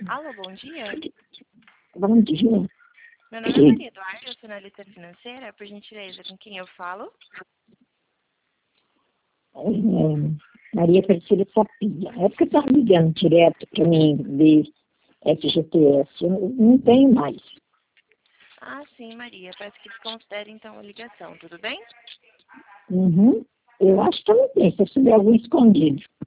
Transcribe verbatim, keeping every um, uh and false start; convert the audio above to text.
Alô, bom dia. Bom dia. Meu nome é Maria Eduarda, eu sou analista financeira. Por gentileza, com quem eu falo? É, Maria Aparecida Sapia. É porque eu estava ligando direto para mim ver F G T S. Eu não tenho mais. Ah, sim, Maria. Peço que desconsidere, então, a ligação, tudo bem? Uhum. Eu acho que eu não tenho, se eu souber algum escondido.